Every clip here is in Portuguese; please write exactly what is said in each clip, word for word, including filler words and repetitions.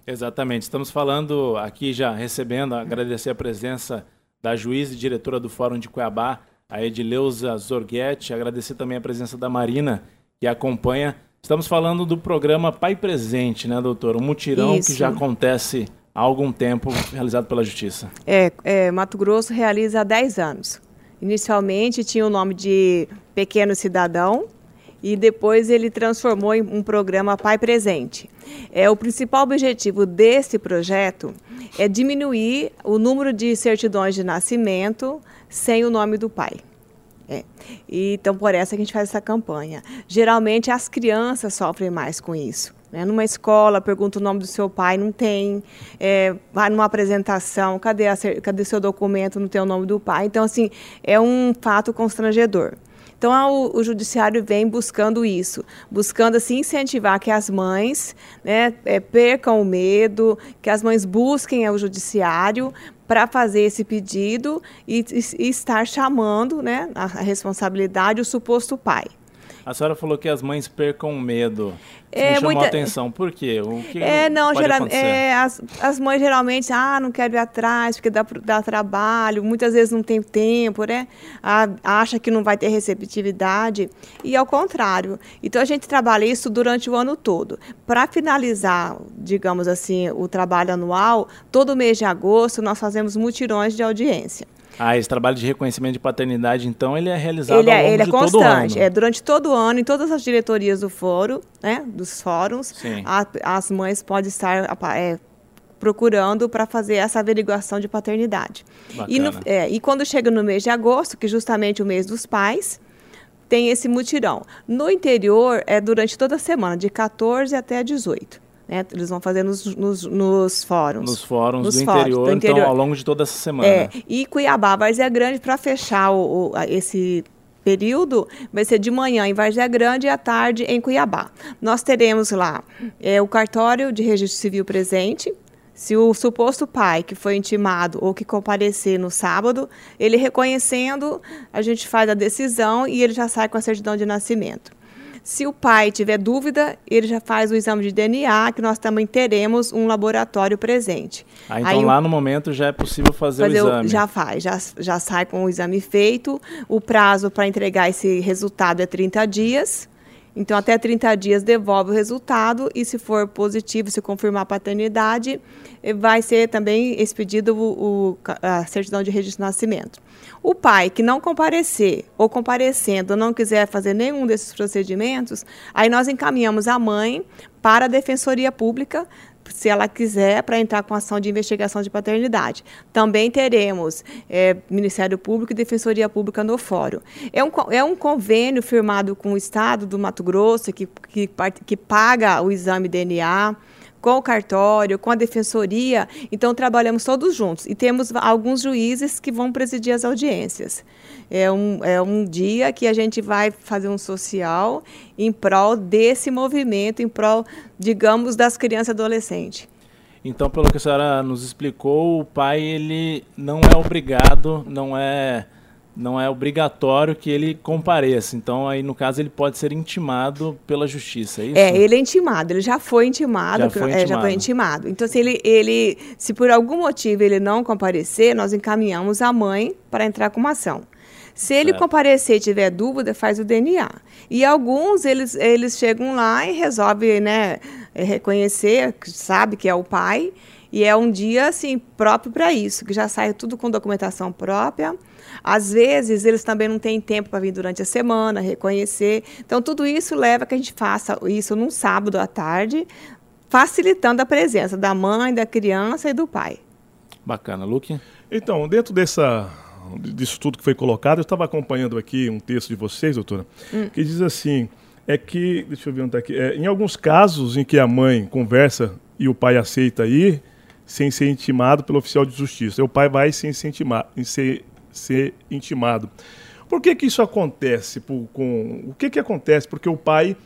Exatamente. Estamos falando aqui já, recebendo, agradecer a presença da juíza e diretora do Fórum de Cuiabá, a Edileuza Zorghetti, agradecer também a presença da Marina, que acompanha. Estamos falando do programa Pai Presente, né, doutor? Um mutirão Isso. que já acontece há algum tempo, realizado pela Justiça. É, é, Mato Grosso realiza há dez anos. Inicialmente tinha o nome de Pequeno Cidadão e depois ele transformou em um programa Pai Presente. É, o principal objetivo desse projeto é diminuir o número de certidões de nascimento sem o nome do pai. É. E, então, por essa que a gente faz essa campanha. Geralmente, as crianças sofrem mais com isso. Né? Numa escola, pergunta o nome do seu pai, não tem. É, vai numa apresentação, cadê, a, cadê seu documento, não tem o nome do pai. Então, assim, é um fato constrangedor. Então, o, o judiciário vem buscando isso, buscando assim, incentivar que as mães, né, é, percam o medo, que as mães busquem o judiciário para fazer esse pedido e, e, e estar chamando, né, a, a responsabilidade, o suposto pai. A senhora falou que as mães percam o medo. É, me chamou muita... a atenção. Por quê? O que é, não, pode geral... acontecer? É, as, as mães geralmente, ah, não quero ir atrás, porque dá, dá trabalho, muitas vezes não tem tempo, né? Ah, acha que não vai ter receptividade. E ao contrário. Então, a gente trabalha isso durante o ano todo. Para finalizar, digamos assim, o trabalho anual, todo mês de agosto, nós fazemos mutirões de audiência. Ah, esse trabalho de reconhecimento de paternidade, então, ele é realizado ele ao é, longo ele é de constante, todo o ano. É durante todo o ano, em todas as diretorias do fórum, né, dos fóruns, a, as mães podem estar é, procurando para fazer essa averiguação de paternidade. E, no, é, e quando chega no mês de agosto, que é justamente o mês dos pais, tem esse mutirão. No interior, é durante toda a semana, de quatorze até dezoito. Né? Eles vão fazer nos, nos, nos fóruns. Nos fóruns nos do, fóruns, interior, do interior, então, ao longo de toda essa semana. É, e Cuiabá, Várzea Grande, para fechar o, o, esse período, vai ser de manhã em Várzea Grande e à tarde em Cuiabá. Nós teremos lá é, o cartório de registro civil presente. Se o suposto pai que foi intimado ou que comparecer no sábado, ele reconhecendo, a gente faz a decisão e ele já sai com a certidão de nascimento. Se o pai tiver dúvida, ele já faz o exame de D N A, que nós também teremos um laboratório presente. Ah, então Aí, lá no momento já é possível fazer, fazer o exame? Já faz, já, já sai com o exame feito. O prazo para entregar esse resultado é trinta dias. Então, até trinta dias devolve o resultado e, se for positivo, se confirmar a paternidade, vai ser também expedido o, o, a certidão de registro de nascimento. O pai que não comparecer ou comparecendo não quiser fazer nenhum desses procedimentos, aí nós encaminhamos a mãe para a Defensoria Pública, se ela quiser, para entrar com ação de investigação de paternidade. Também teremos é, Ministério Público e Defensoria Pública no fórum. É um, é um convênio firmado com o Estado do Mato Grosso, que, que, que paga o exame D N A, com o cartório, com a defensoria. Então, trabalhamos todos juntos. E temos alguns juízes que vão presidir as audiências. É um, é um dia que a gente vai fazer um social em prol desse movimento, em prol, digamos, das crianças e adolescentes. Então, pelo que a senhora nos explicou, o pai ele não é obrigado, não é... não é obrigatório que ele compareça. Então, aí, no caso, ele pode ser intimado pela justiça, é isso? É, ele é intimado, ele já foi intimado. Já foi intimado. É, já foi intimado. Então, se, ele, ele, se por algum motivo ele não comparecer, nós encaminhamos a mãe para entrar com uma ação. Se ele certo. comparecer e tiver dúvida, faz o D N A. E alguns, eles, eles chegam lá e resolvem, né, reconhecer, sabe que é o pai, e é um dia, assim, próprio para isso, que já sai tudo com documentação própria. Às vezes, eles também não têm tempo para vir durante a semana, reconhecer. Então, tudo isso leva a que a gente faça isso num sábado à tarde, facilitando a presença da mãe, da criança e do pai. Bacana. Luque? Então, dentro dessa, disso tudo que foi colocado, eu estava acompanhando aqui um texto de vocês, doutora, hum. que diz assim, é que, deixa eu ver onde está aqui, é, em alguns casos em que a mãe conversa e o pai aceita ir, sem ser intimado pelo oficial de justiça, o pai vai sem ser intimado, ser ser intimado. Por que que isso acontece? Por, com, o que que acontece? Porque o pai,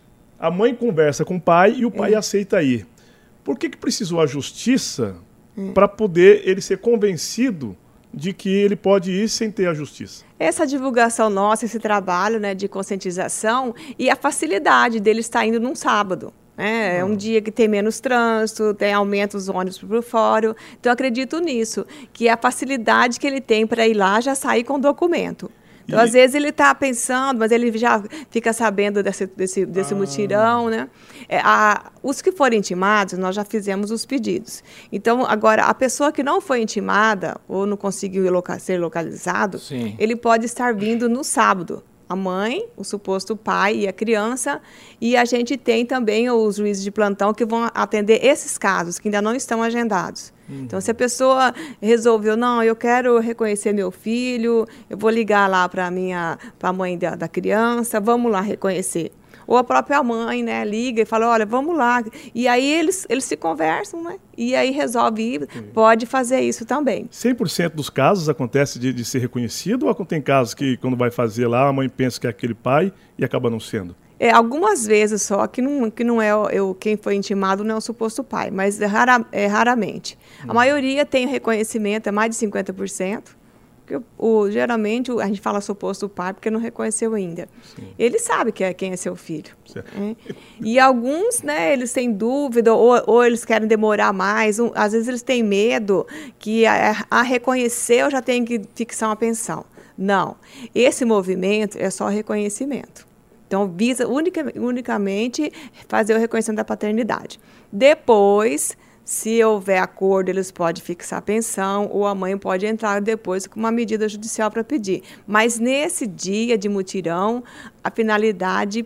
a mãe conversa com o pai e o pai hum. aceita ir. Por que que precisou a justiça hum. para poder ele ser convencido de que ele pode ir sem ter a justiça? Essa divulgação nossa, esse trabalho, né, de conscientização e a facilidade dele estar indo num sábado. É, é um dia que tem menos trânsito, tem aumento os ônibus para o fórum. Então, eu acredito nisso, que é a facilidade que ele tem para ir lá já sair com o documento. Então, e... às vezes, ele está pensando, mas ele já fica sabendo desse, desse, desse ah. mutirão, né? É, a, os que forem intimados, nós já fizemos os pedidos. Então, agora, a pessoa que não foi intimada ou não conseguiu loca- ser localizado, Sim. ele pode estar vindo no sábado. A mãe, o suposto pai e a criança, e a gente tem também os juízes de plantão que vão atender esses casos, que ainda não estão agendados. Uhum. Então, se a pessoa resolveu, não, eu quero reconhecer meu filho, eu vou ligar lá para a mãe da, da criança, vamos lá reconhecer. Ou a própria mãe, né, liga e fala, olha, vamos lá. E aí eles, eles se conversam, né? E aí resolve ir, Sim. pode fazer isso também. cem por cento dos casos acontece de, de ser reconhecido ou tem casos que quando vai fazer lá, a mãe pensa que é aquele pai e acaba não sendo? É, algumas vezes só, que não, que não é eu, quem foi intimado não é o suposto pai, mas é, rara, é raramente. Hum. A maioria tem reconhecimento, é mais de cinquenta por cento. Porque o, geralmente a gente fala suposto pai porque não reconheceu ainda. Sim. Ele sabe que é, quem é seu filho. É. E alguns, né, eles têm dúvida ou, ou eles querem demorar mais. Um, às vezes eles têm medo que a, a reconhecer eu já tenho que fixar uma pensão. Não. Esse movimento é só reconhecimento. Então, visa unica, unicamente fazer o reconhecimento da paternidade. Depois... Se houver acordo, eles podem fixar a pensão ou a mãe pode entrar depois com uma medida judicial para pedir. Mas nesse dia de mutirão, a finalidade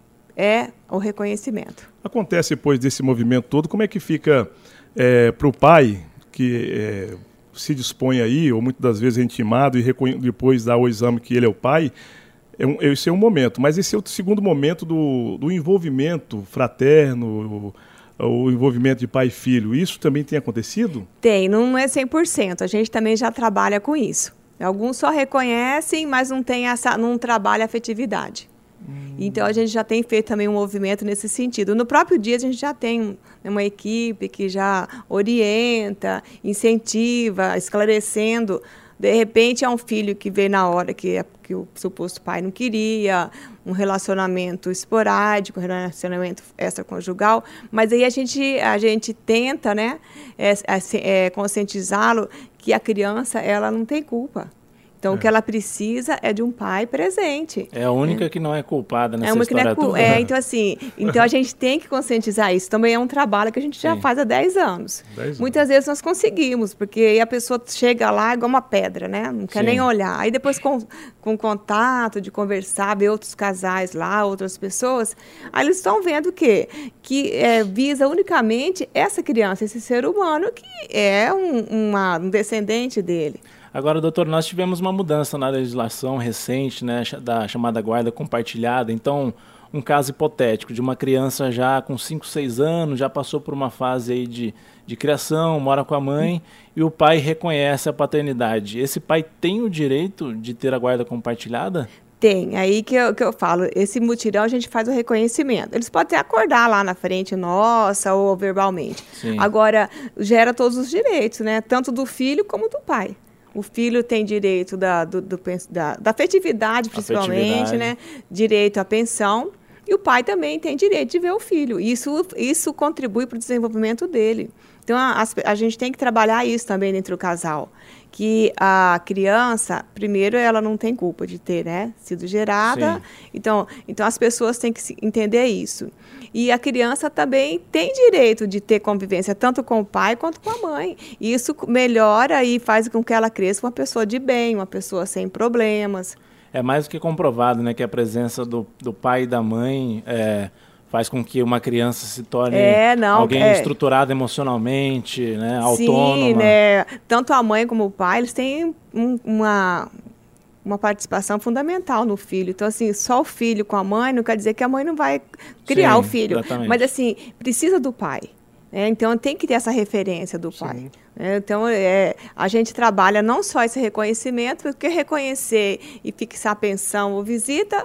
é o reconhecimento. Acontece depois desse movimento todo, como é que fica é, para o pai que é, se dispõe aí, ou muitas das vezes é intimado e reconhe- depois dá o exame que ele é o pai? É um, esse é um momento, mas esse é o segundo momento do, do envolvimento fraterno, o, o envolvimento de pai e filho. Isso também tem acontecido? Tem, não é cem por cento. A gente também já trabalha com isso. Alguns só reconhecem, mas não, tem essa, não trabalha a afetividade. Hum. Então, a gente já tem feito também um movimento nesse sentido. No próprio dia, a gente já tem uma equipe que já orienta, incentiva, esclarecendo. De repente, é um filho que veio na hora que, que o suposto pai não queria, um relacionamento esporádico, um relacionamento extraconjugal, mas aí a gente, a gente tenta, né, é, é, conscientizá-lo que a criança ela não tem culpa. Então, é. o que ela precisa é de um pai presente. É a única é. que não é culpada nessa é uma história que não é, toda. É, então, assim, então a gente tem que conscientizar isso. Também é um trabalho que a gente já Sim. faz há dez anos. dez Muitas anos. vezes nós conseguimos, porque aí a pessoa chega lá igual uma pedra, né? Não quer Sim. nem olhar. Aí depois, com, com contato, de conversar, ver outros casais lá, outras pessoas, aí eles estão vendo o quê? Que é, visa unicamente essa criança, esse ser humano que é um, uma, um descendente dele. Agora, doutor, nós tivemos uma mudança na legislação recente, né, da chamada guarda compartilhada. Então, um caso hipotético de uma criança já com cinco, seis anos, já passou por uma fase aí de, de criação, mora com a mãe e o pai reconhece a paternidade. Esse pai tem o direito de ter a guarda compartilhada? Tem, aí que eu, que eu falo, esse mutirão a gente faz o reconhecimento. Eles podem até acordar lá na frente, nossa, ou verbalmente. Sim. Agora, gera todos os direitos, né, tanto do filho como do pai. O filho tem direito da, do, do, da, da afetividade, principalmente, afetividade. né? Direito à pensão. E o pai também tem direito de ver o filho. Isso, isso contribui para o desenvolvimento dele. Então, a, a gente tem que trabalhar isso também dentro do casal. Que a criança, primeiro, ela não tem culpa de ter, né, sido gerada. Então, então, as pessoas têm que entender isso. E a criança também tem direito de ter convivência tanto com o pai quanto com a mãe. E isso melhora e faz com que ela cresça uma pessoa de bem, uma pessoa sem problemas. É mais do que comprovado, né, que a presença do, do pai e da mãe é, faz com que uma criança se torne é, não, alguém é. estruturado emocionalmente, né, autônoma. Sim, né? Tanto a mãe como o pai, eles têm um, uma... uma participação fundamental no filho. Então, assim, só o filho com a mãe não quer dizer que a mãe não vai criar Sim, o filho. Exatamente. Mas, assim, precisa do pai. Né? Então, tem que ter essa referência do Sim. pai. Né? Então, é, a gente trabalha não só esse reconhecimento, porque reconhecer e fixar pensão ou visita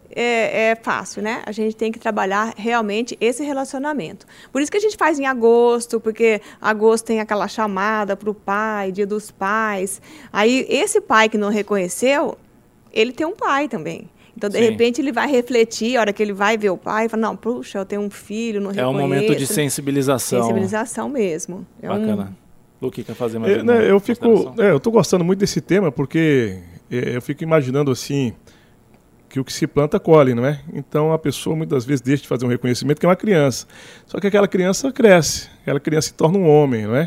é, é fácil, né? A gente tem que trabalhar realmente esse relacionamento. Por isso que a gente faz em agosto, porque agosto tem aquela chamada para o pai, dia dos pais. Aí, esse pai que não reconheceu, ele tem um pai também. Então, de Sim. repente, ele vai refletir, a hora que ele vai ver o pai, fala, não, puxa, eu tenho um filho, não reconheço. É um momento de sensibilização. Sensibilização mesmo. É Bacana. Um... Luque, quer fazer mais é, uma né, Eu fico, consideração? é, eu estou gostando muito desse tema, porque é, eu fico imaginando assim, que o que se planta colhe, não é? Então a pessoa muitas vezes deixa de fazer um reconhecimento, que é uma criança. Só que aquela criança cresce, aquela criança se torna um homem, não é?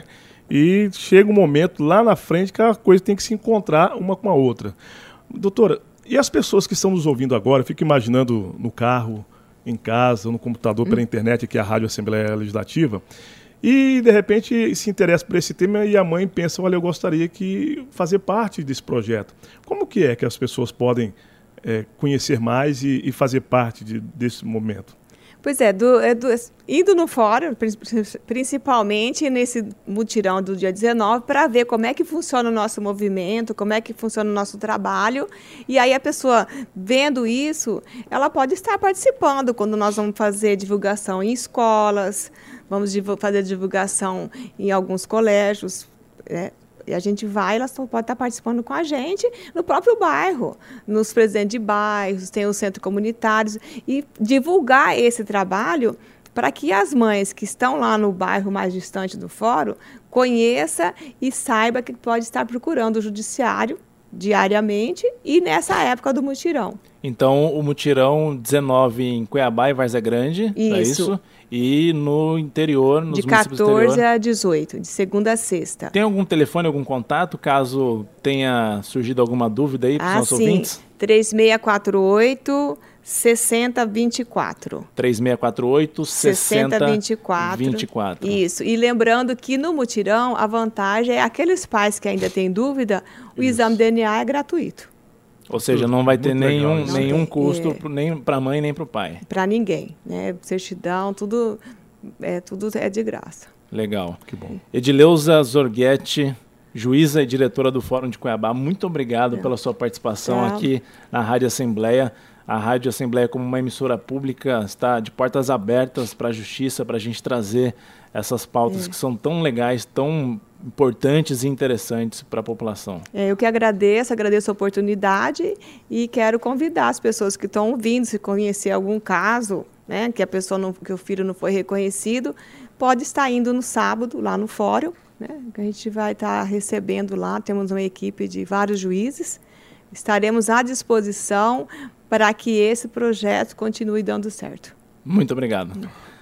E chega um momento lá na frente que a coisa tem que se encontrar uma com a outra. Doutora, e as pessoas que estão nos ouvindo agora, eu fico imaginando no carro, em casa, no computador, pela internet, aqui a Rádio Assembleia Legislativa, e de repente se interessa por esse tema e a mãe pensa, olha, eu gostaria de fazer parte desse projeto. Como que é que as pessoas podem é, conhecer mais e, e fazer parte de, desse momento? Pois é, do, é do, indo no fórum, principalmente nesse mutirão do dia dezenove, para ver como é que funciona o nosso movimento, como é que funciona o nosso trabalho. E aí a pessoa, vendo isso, ela pode estar participando quando nós vamos fazer divulgação em escolas, vamos div- fazer divulgação em alguns colégios, né? E a gente vai, elas podem estar participando com a gente no próprio bairro, nos presidentes de bairros, tem os centros comunitários, e divulgar esse trabalho para que as mães que estão lá no bairro mais distante do fórum conheçam e saibam que pode estar procurando o judiciário diariamente e nessa época do mutirão. Então, o mutirão dezenove em Cuiabá e Várzea Grande, Isso. é isso? E no interior, nos De municípios do quatorze interior. a dezoito, de segunda a sexta. Tem algum telefone, algum contato, caso tenha surgido alguma dúvida aí para os Ah, nossos sim. ouvintes? três seis quatro oito, seis zero dois quatro. três seis quatro oito, seis zero dois quatro. Isso. E lembrando que no mutirão, a vantagem é aqueles pais que ainda têm dúvida, o Isso. exame de D N A é gratuito. Ou seja, não vai ter Muito legal nenhum, isso. nenhum Não tem, custo é. pro- nem para a mãe nem para o pai. Para ninguém, né? Certidão, tudo é, tudo é de graça. Legal. Que bom. Edileuza Zorghetti, juíza e diretora do Fórum de Cuiabá, muito obrigado pela sua participação É. aqui na Rádio Assembleia. A Rádio Assembleia, como uma emissora pública, está de portas abertas para a justiça, para a gente trazer essas pautas É. que são tão legais, tão importantes e interessantes para a população. É, eu que agradeço, agradeço a oportunidade e quero convidar as pessoas que estão ouvindo, se conhecer algum caso, né, que a pessoa não, que o filho não foi reconhecido, pode estar indo no sábado lá no fórum, né, que a gente vai estar recebendo lá, temos uma equipe de vários juízes, estaremos à disposição para que esse projeto continue dando certo. Muito obrigado.